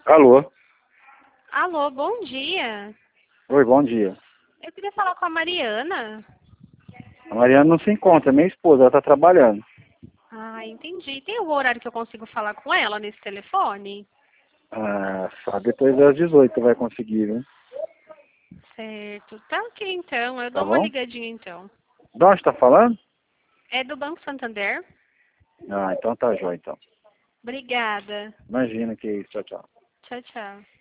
Alô? Alô, bom dia. Oi, bom dia. Eu queria falar com a Mariana. A Mariana não se encontra, minha esposa, ela tá trabalhando. Ah, entendi. Tem algum horário que eu consigo falar com ela nesse telefone? Ah, só depois das 18 vai conseguir, viu? Certo. Tá ok, então. Eu Tá dou uma bom? ligadinha, então. De onde tá falando? É do Banco Santander? Ah, então tá jóia, então. Obrigada. Imagina que é isso, tchau, tchau. Tchau, tchau.